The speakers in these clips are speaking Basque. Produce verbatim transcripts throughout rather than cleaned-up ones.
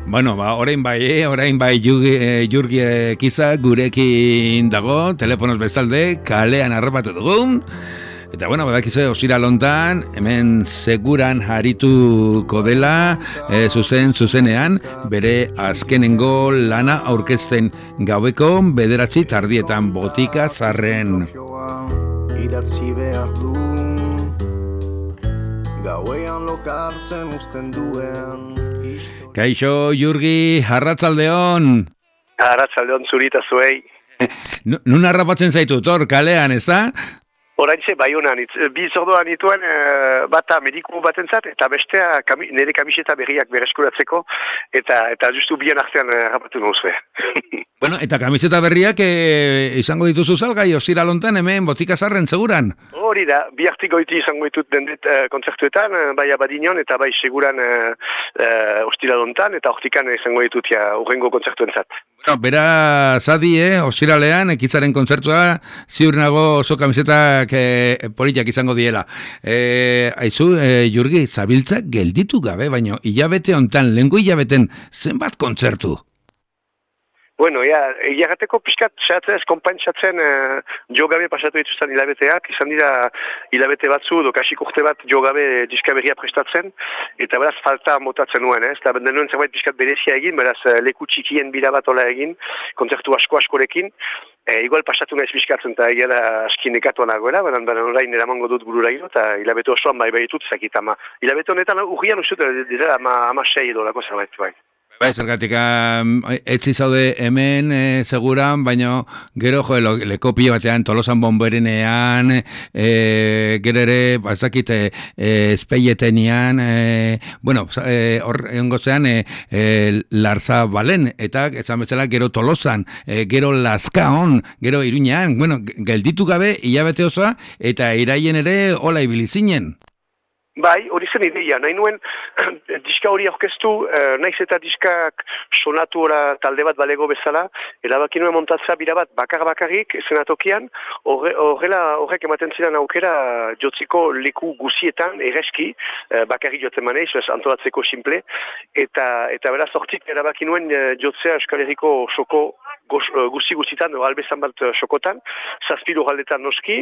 Bueno, ba, orain bai, eh? orain bai Jurgi, eh, Jurgi eh, Kiza gurekin dago, telefonoz bestalde, kalean harrapatu dugu. Eta bueno, badakizu ostira lontan, hemen seguran harituko dela, e, zuzen zuzenean, bere azkenengo lana aurkezten gaueko bederatzi tardietan botika zarren. Idatzi behar du, gauean lokartzen usten duen. Kaixo, Jurgi, arratsaldeon. Arratsaldeon zuri eta zuei. Nun harrapatzen zaitu, tor, kalean, ez da? Oraintxe Baionan, bi zordoan nituen e, bata mediku batentzat eta bestea kami, nire kamiseta berriak bereskuratzeko eta eta justu bien artean harrapatu nauzue. Bueno, eta kamiseta berriak e, izango dituzu salgai, ostira lontan hemen botika zarren seguran? Hori da, bi artiko iti izango ditut dendet e, kontzertuetan, bai Abadiñon eta bai seguran e, e, ostira lontan eta hortikan izango ditut ja urrengo kontzertuentzat. Bueno, bera zadi, eh, ostiralean, ekitzaren kontzertua, ziur nago oso kamisetak eh, politiak izango diela. Eh, aizu, eh, Jurgi, zabiltza gelditu gabe, baino, hilabete hontan, lehenko hilabeten, zenbat kontzertu? Bueno, ja, egiagateko pixkat xatzez, konpantsatzen uh, jogabe pasatu dituzten hilabeteak, izan dira hilabete batzu, edo kasik urte bat jogabe diska berria prestatzen, eta beraz falta motatzen nuen, ez? Eta denuen zerbait pixkat berezia egin, beraz leku txikien bira bat ola egin, kontzertu asko-askorekin, e, igual pasatu naiz pixkatzen, eta egia da askin ekatuan nagoela, baina baina orain eramango dut burura gero, eta hilabete osoan bai behitut zakit, ama hilabete honetan urrian usut, dira ama, ama sei edo lako zerbait, bai. Bai, zergatik, etzi zaude hemen, e, seguran, baina gero, jo, leko pilo batean, Tolosan bomberenean, e, gero ere, bazakit, e, espeietenian, e, bueno, e, hor egon gozean, e, e, Larza Balen, eta, esan bezala, gero Tolosan, e, gero Lazkaon, gero Iruñean, bueno, gelditu gabe, hilabete osoa, eta iraien ere, hola ibilizinen. Bai, hori zen ideia, nahi nuen diska hori aurkeztu, eh, naiz eta diskak sonatu ora talde bat balego bezala, erabaki nuen montatza bira bat bakar-bakarrik zenatokian, horrela horrek ematen ziren aukera jotziko leku guzietan, ereski, eh, bakarrik jotzen maneiz, antolatzeko simple, eta eta beraz hortik erabaki nuen eh, jotzea Euskal Herriko soko guzti-guztitan, albezan bat sokotan, zazpiru galdetan noski,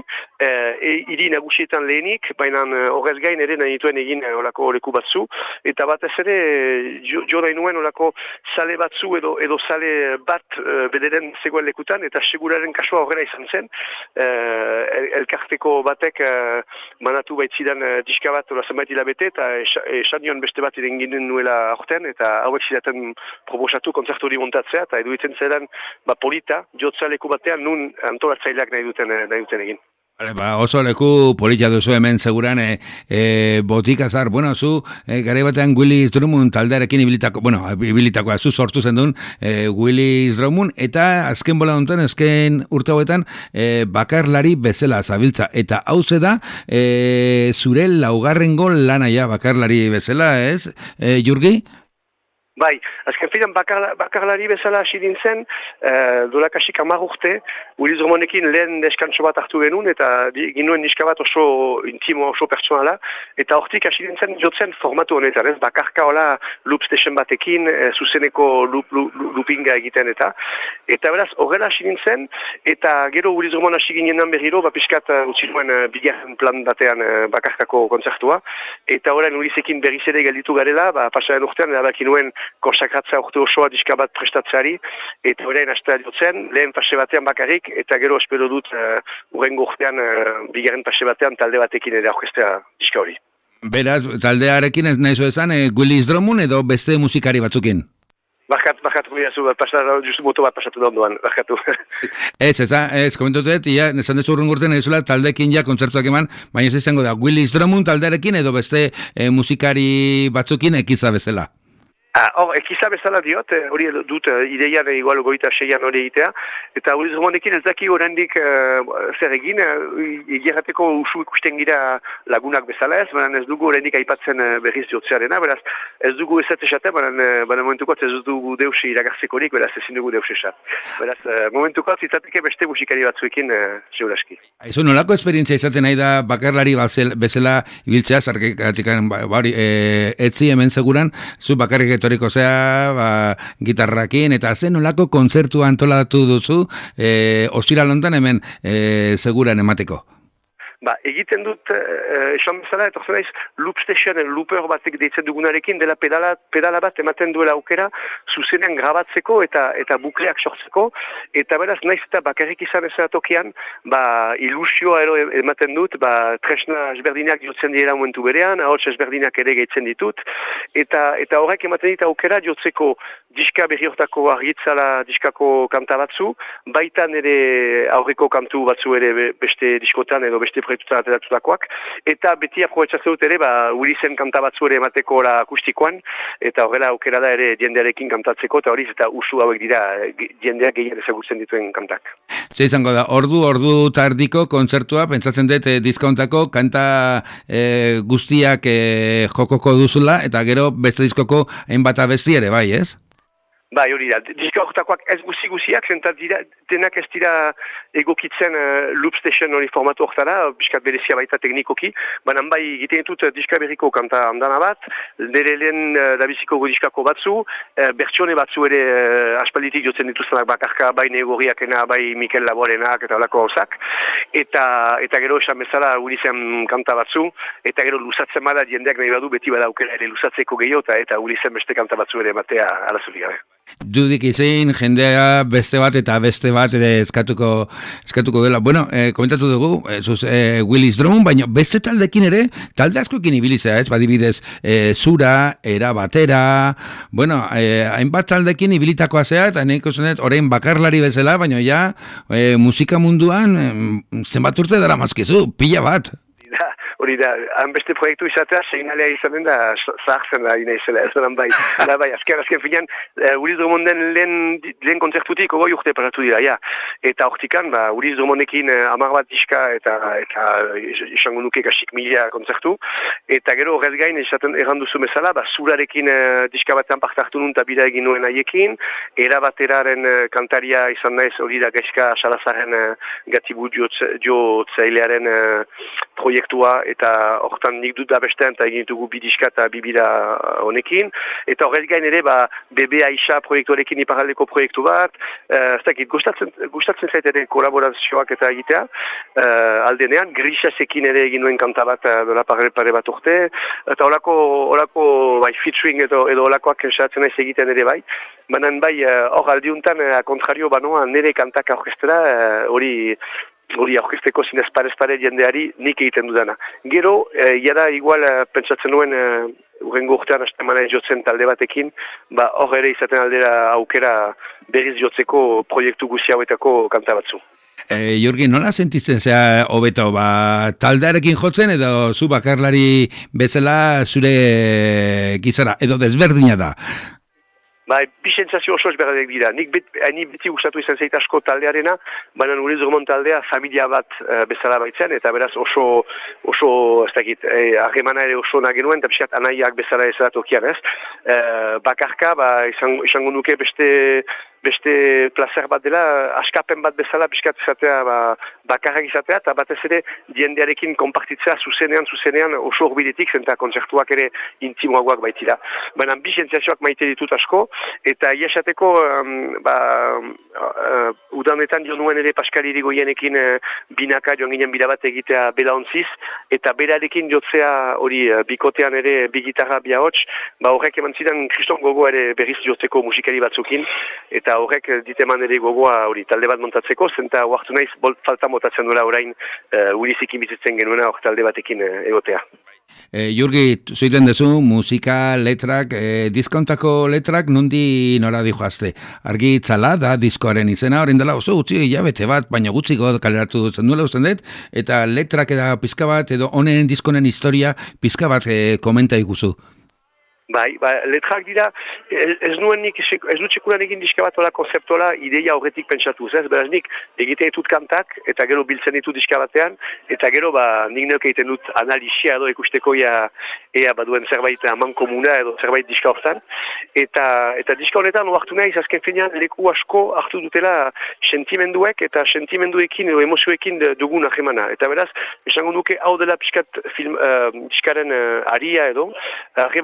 e, hiri nagusietan lehenik, baina horrez gain ere nahi nituen egin olako leku batzu, eta batez ere jo, jo nahi nuen olako sale batzu edo edo sale bat e, bederen zegoen lekutan, eta seguraren kasua horrela izan zen, e, el, elkarteko batek e, manatu baitzidan e, diska bat ola zenbait hilabete, eta esan nion beste bat eren ginen nuela aurten, eta hauek zidaten proposatu kontzertu hori montatzea, eta eduitzen zedan ba polita, jotza leku batean nun antolatzaileak nahi duten, nahi duten egin. Vale, ba, oso leku polita duzu hemen seguran e, e, botika zar, bueno, zu e, garai batean Willis Drummond taldearekin ibilitako, bueno, ibilitakoa zu sortu zen duen e, Willis Drummond, eta azken bola honetan, azken urte hauetan e, bakarlari bezala zabiltza, eta hau da e, zure laugarrengo lana ja bakarlari bezala, ez, e, Jurgi? Bai, azken filan bakarla, bakarlari bezala hasi nintzen, uh, dolakasik hamar urte, Willis Drummondekin lehen deskantso bat hartu genuen, eta ginuen niska bat oso intimo, oso pertsonala, eta hortik hasi nintzen jotzen formatu honetan, ez, bakarka hola loop station batekin, e, zuzeneko loop, loop, loopinga egiten eta, eta beraz, horrela hasi nintzen, eta gero Willis Drummond hasi ginen berriro, bapiskat uh, utzi nuen uh, bigarren plan batean uh, bakarkako kontzertua, eta orain Willisekin berriz ere gelditu garela, ba, pasaren urtean, erabaki nuen konsakratza urte osoa diska bat prestatzeari, eta orain hastea jotzen, lehen fase batean bakarrik, eta gero espero dut uh, urrengo urtean, uh, bigarren fase batean talde batekin ere aurkeztea diska hori. Beraz, taldearekin ez nahi zo esan, e, Willis Drummond edo beste musikari batzukin? Barkat, barkat, guiazu, justu moto bat pasatu da ondoan, barkatu. Ez, ez, ez, komentotet, ia, nesan dezu urrengo urtean edo taldekin ja kontzertuak eman, baina ez izango da, Willis Drummond taldearekin edo beste e, musikari batzukin ekiza bezala? Ah, hor, ekiza bezala diot, hori dut ideian igual goita seian hori egitea, eta Willis Drummondekin ez daki oraindik uh, zer egin, egiarrateko uh, usu ikusten gira lagunak bezala ez, baina ez dugu oraindik aipatzen uh, berriz jotzearena, beraz ez dugu ez esaten, baina, baina momentukot ez dugu deusi iragartzekorik, beraz ezin dugu deus esat. Beraz, uh, momentukot zitzateke beste musikari batzuekin uh, zeuraski. Aizu, nolako esperientzia izaten nahi da bakarlari bezala ibiltzea, zarkatikan, bari, e, etzi hemen seguran, zu bakarrik etoriko zea, ba, gitarrakin, eta zen nolako kontzertua antolatu duzu, e, ostiral hontan hemen e, seguran emateko. Ba, egiten dut, eh, esan bezala, etorzen naiz, loop stationen looper batek deitzen dugunarekin, dela pedala, pedala bat ematen duela aukera, zuzenean grabatzeko eta eta bukleak sortzeko, eta beraz, naiz eta bakarrik izan ez tokian, ba, ilusioa ero ematen dut, ba, tresna ezberdinak jotzen dira momentu berean, ahots ezberdinak ere gehitzen ditut, eta eta horrek ematen dit aukera jotzeko diska berri hortako argitzala diskako kanta batzu, baitan ere aurreko kantu batzu ere beste diskotan edo beste proiektutan ateratutakoak, eta beti aprobetsatzen dut ere, ba, Ulizen kanta batzu ere emateko la akustikoan, eta horrela aukera da ere jendearekin kantatzeko, eta horiz eta usu hauek dira jendeak gehien ezagutzen dituen kantak. Ze izango da, ordu, ordu tardiko kontzertua, pentsatzen dut eh, diskontako kanta eh, guztiak eh, jokoko duzula, eta gero beste diskoko hainbat abesti ere, bai, ez? Bai, hori da, diska horretakoak ez guzi-guziak, zentat dira, denak ez dira egokitzen uh, loop station hori formatu horretara, biskat berezia baita teknikoki, banan bai egiten ditut diska berriko kanta handana bat, nire lehen uh, dabiziko diskako batzu, uh, bertsione batzu ere uh, aspalditik jotzen dituztenak bakarka, bai Negoriakena, bai Mikel Laborenak eta olako hausak, eta, eta gero esan bezala Ulizen kanta batzu, eta gero luzatzen bada jendeak nahi badu beti bada aukera ere luzatzeko gehiota, eta Ulizen beste kanta batzu ere matea arazurik gabe. Judik izin, jendea beste bat eta beste bat ere eskatuko, eskatuko dela. Bueno, eh, komentatu dugu, eh, zuz, eh, Willis Drum, baina beste taldekin ere, talde askoekin ibilizea, ez? Badibidez, eh, Zura, Era Batera, bueno, eh, hainbat taldekin ibilitakoa zea, eta nik usunet, orain bakarlari bezala, baina ja, eh, musika munduan, eh, zenbat urte dara mazkizu, pila bat. Hori da, han beste proiektu izatea, seinalea izanen da, zahartzen da, ina izela, ez da bai. Da bai, azken, azken finean, uh, Uliz Drumonden lehen, lehen kontzertutik ogoi urte pasatu dira, ja. Eta hortikan, ba, Uliz Drumondekin uh, amar bat diska, eta, eta isango nuke gasik mila kontzertu. Eta gero horrez gain, esaten erranduzu bezala, ba, Zurarekin uh, diska batean parte hartu nun, eta bida egin nuen haiekin. Era Bateraren uh, kantaria izan naiz, hori da Gaizka Salazaren uh, gatibu jotzailearen uh, proiektua, eta hortan nik dut da bestean eta egin dugu bidiska eta bibida honekin. Eta horrez gain ere, ba, Bebe Aixa proiektuarekin iparaldeko proiektu bat, uh, zakit, gustatzen, gustatzen zait ere kolaborazioak eta egitea, uh, aldenean, Grisasekin ere egin nuen kanta bat uh, dola pare, pare bat urte, eta horako, horako bai, featuring edo, edo holakoak esatzen naiz egiten ere bai, banan bai, hor uh, aldiuntan, uh, kontrario banoa, nire kantak aurkestera, hori uh, hori aurkezteko zinez parez-pare jendeari nik egiten dudana. Gero, e, jada igual e, pentsatzen nuen e, urrengo urtean astemana jotzen talde batekin, ba hor ere izaten aldera aukera berriz jotzeko proiektu guzi hauetako kanta batzu. E, Jurgi, nola sentitzen zea hobeto, ba, taldearekin jotzen edo zu bakarlari bezala zure gizara, edo desberdina da? Ba, bi sentsazio oso ezberdek dira. Nik bet, haini beti gustatu izan zait asko taldearena, baina Uliz Drummond taldea familia bat uh, bezala baitzen, eta beraz oso, oso, ez dakit, harremana eh, ere oso nagenuen, eta pixkat anaiak bezala ez da tokian, ez? Eh, bakarka, ba, izango, izango nuke beste, beste placer bat dela, askapen bat bezala pixkat izatea, ba, bakarrak izatea, eta batez ere jendearekin konpartitzea zuzenean, zuzenean oso horbiletik, zenta kontzertuak ere intimoagoak baitira. Baina bi sentsazioak maite ditut asko, eta iasateko, um, ba, uh, udanetan jo nuen ere Paskal Irigoienekin uh, binaka joan ginen bira bat egitea belaontziz, eta berarekin jotzea hori uh, bikotean ere bi gitarra bi ahots, ba horrek eman zidan kriston gogoa ere berriz jotzeko musikari batzukin, eta horrek diteman ere gogoa hori talde bat montatzeko, zenta huartu naiz bolt falta motatzen duela orain uh, Ulizekin bizitzen genuena hor talde batekin uh, egotea. E, Jurgi, zuiten dezu, musika, letrak, e, diskontako letrak nundi nora dijoazte. Argi itzala da diskoaren izena, horren dela oso gutxi hilabete bat, baina gutxiko kaleratu zen duela usten dut, eta letrak eda pizka bat, edo honen diskonen historia pizka bat e, komenta ikuzu. Bai, ba, letrak dira, ez, ez nuen nik, ez dut sekulan egin diskabat konzeptuala ideia horretik pentsatuz, ez? Beraz nik egiten ditut kantak, eta gero biltzen ditut diskabatean, eta gero ba, nik neuk egiten dut analizia edo ikusteko ea, ea baduen zerbait aman komuna edo zerbait diska hortan, eta, eta diska honetan oartu nahiz azken finean leku asko hartu dutela sentimenduek eta sentimenduekin edo emozioekin dugun ahemana. Eta beraz, esango nuke hau dela pixkat film, uh, diskaren uh, aria edo, aheman hori,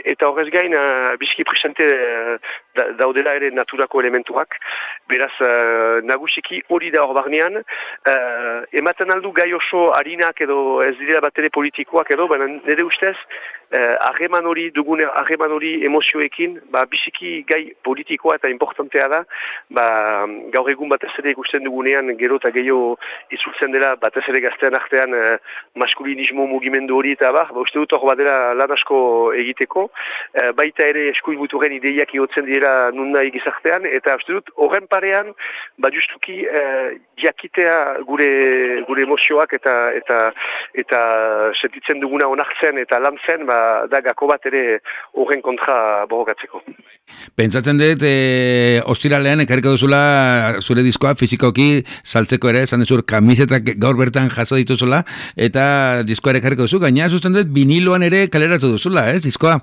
eta horrez gain uh, biziki presente uh, da, daudela ere naturako elementuak, beraz uh, nagusiki hori da hor barnean, uh, ematen aldu gai oso harinak edo ez dira bat ere politikoak edo, baina nire ustez, harreman uh, hori dugune, harreman hori emozioekin, ba, biziki gai politikoa eta importantea da, ba, gaur egun batez ere ikusten dugunean gero eta gehiago izultzen dela batez ere gaztean artean uh, maskulinismo mugimendu hori eta ba, ba uste dut hor badela lan asko egiteko, uh, baita ere eskuin muturren ideiak igotzen dira nun nahi gizartean, eta uste dut horren parean, ba justuki uh, jakitea gure, gure emozioak eta eta eta sentitzen duguna onartzen eta lantzen, ba, da gako bat ere horren kontra borrokatzeko. Pentsatzen dut, e, ostiralean ekarriko duzula zure diskoa fizikoki saltzeko ere, esan duzur kamisetak gaur bertan jaso dituzula, eta diskoa ere ekarriko duzu, gaina susten dut viniloan ere kaleratu duzula, ez, diskoa?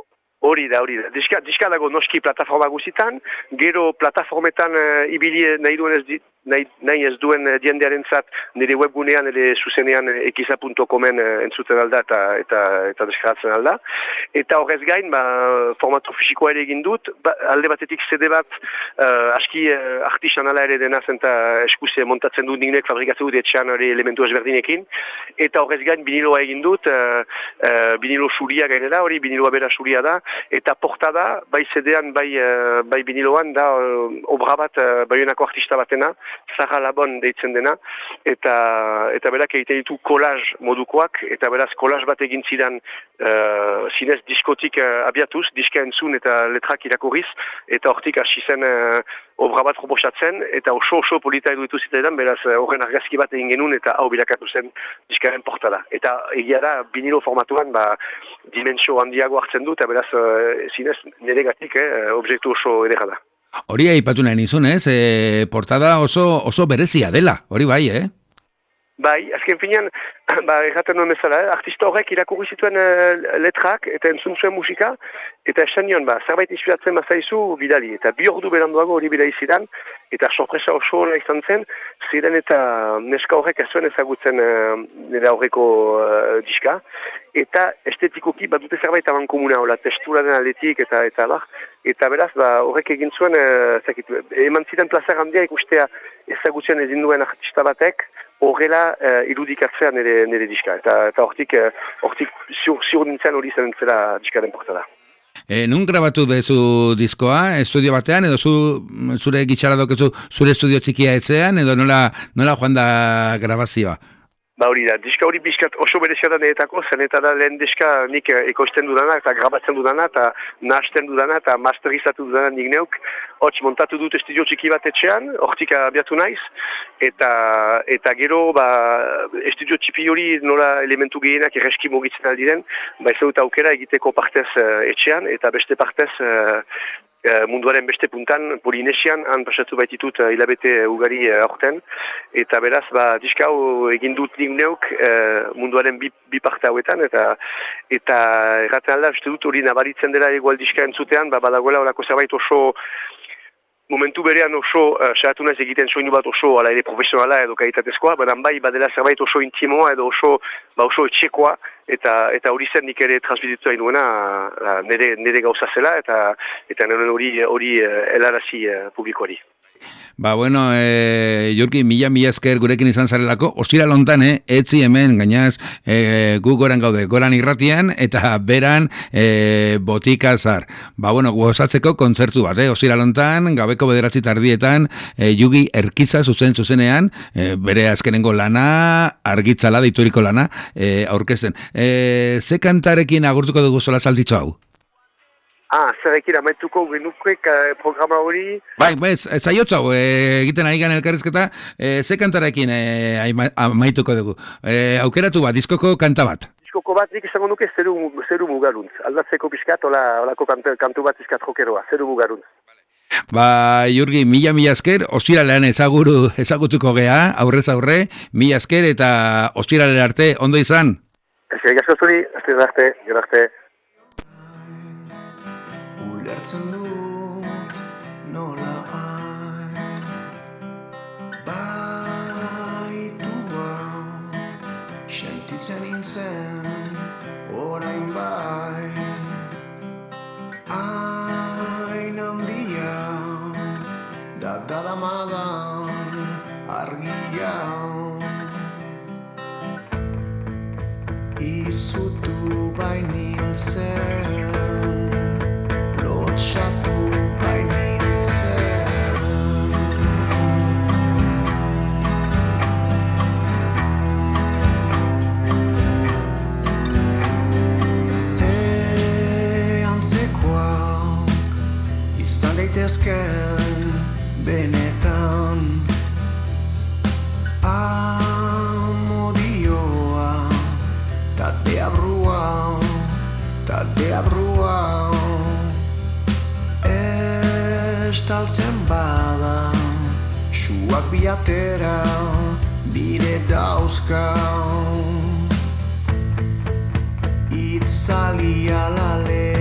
Hori da, hori da. Diska, diska dago noski plataforma guzitan, gero plataformetan uh, ibili nahi duen ez, di, nahi, nahi ez duen uh, diendearen zat, nire webgunean, nire zuzenean ekiza punto comen uh, entzuten alda eta, eta, eta deskaratzen alda. Eta horrez gain, ba, formato fisikoa ere egin dut, ba, alde batetik C D bat, uh, aski uh, artisanala ere dena zenta eskuze montatzen dut nik fabrikatzen dut etxean elementu ezberdinekin, eta horrez gain viniloa egin dut, uh, uh, vinilo suria gainera, hori viniloa bera suria da, eta portada, bai C D-an, bai, uh, bai viniloan, da uh, obra bat, uh, baionako artista batena, Zara Labon deitzen dena, eta eta berak egiten ditu kolaj modukoak, eta beraz kolaj bat egin zidan uh, zinez diskotik uh, abiatuz, diska entzun eta letrak irakurriz, eta hortik hasi zen uh, obra bat proposatzen, eta oso oso polita eduitu zitaidan, beraz horren uh, argazki bat egin genuen, eta hau bilakatu zen diskaren portada. Eta egia da, vinilo formatuan, ba, dimensio handiago hartzen du, eta beraz, uh, zinez, niregatik, eh, objektu oso edera da. Hori aipatu nahi nizun, ez? E, portada oso, oso berezia dela, hori bai, eh? Bai, azken finean, ba, erraten nuen bezala, eh? Artista horrek irakurri zituen uh, letrak eta entzun zuen musika, eta esan nion, ba, zerbait inspiratzen bazaizu bidali, eta bi ordu beranduago hori bidali zidan, eta sorpresa oso hona izan zen, ziren eta neska horrek ez zuen ezagutzen uh, nire aurreko uh, diska, eta estetikoki bat dute zerbait aban komuna, hola, testuraren aldetik eta eta bar, eta beraz, ba, horrek egin zuen, uh, zakit, eman ziren plazer handia ikustea ezagutzen ezin duen artista batek, horrela uh, irudikatzea nire, nire diska, eta, eta hortik, uh, hortik ziur, ziur nintzen hori zen zela diskaren portada. E, nun grabatu dezu diskoa, estudio batean, edo zu, zure gitxara dokezu zure estudio txikia etzean, edo nola, nola joan da grabazioa? Ba hori da, diska hori bizkat oso berezia da niretako, zen eta da lehen diska nik ekoizten dudana, eta grabatzen dudana, eta nahasten dudana, eta masterizatu dudana nik neuk. Hots montatu dut estudio txiki bat etxean, hortik abiatu naiz, eta, eta gero, ba, estudio txipi hori nola elementu gehienak erreski mugitzen aldiren, ba ez dut aukera egiteko partez uh, etxean, eta beste partez uh, munduaren beste puntan, Polinesian, han pasatu baititut uh, hilabete ugari uh, aurten, eta beraz, ba, diska hau egin dut nik neuk uh, munduaren bi, bi parte hauetan, eta eta erraten alda, uste dut hori nabaritzen dela egual diska entzutean, ba, badagoela horako zerbait oso momentu berean oso, uh, saratu naiz egiten soinu bat oso, ala ere profesionala edo kalitatezkoa, baina bai badela zerbait oso intimoa edo oso, ba oso etxekoa, eta eta hori zen nik ere transmititu hain nuena uh, nire, nire gauza zela, eta eta nire hori hori uh, helarazi uh, publikoari. Ba, bueno, e, Jurki, mila mila esker gurekin izan zarelako, ostira lontan, eh, etzi hemen, gainaz, e, gu goran gaude, goran irratian, eta beran e, botika zar. Ba, bueno, gozatzeko kontzertu bat, eh, ostira lontan, gabeko bederatzi tardietan, e, Jugi Erkiza zuzen zuzenean, e, bere azkenengo lana, argitzala, deituriko lana, e, aurkezten. E, ze kantarekin agurtuko dugu zola zalditzo hau? Ah, zerrekin amaituko genukek uh, programa hori? Bai, bez, zaiotza hau, e, egiten ari gan elkarrizketa, e, ze kantarekin e, amaituko dugu. E, aukeratu bat, diskoko kanta bat. Diskoko bat, nik izango nuke zeru, zeru mugaruntz. Aldatzeko pixkat, ola, olako kantu, kantu bat izkat jokeroa, zeru mugaruntz. Ba, Jurgi, mila mila esker, ostiralean ezaguru, ezagutuko gea, aurrez aurre, mila esker eta ostiralera arte, ondo izan? Eskerrik asko zuri, ostiralera arte, gero arte. Ulertzen dut nola hain baitu hau sentitzen nintzen orain bai daramadan argia izutu bainintzen lotxatu bainintzen ze antzekoak izan daitezken benetan amodioa ta deabrua ta deabrua estaltzen bada suak biatera bide dauzka itzalia lale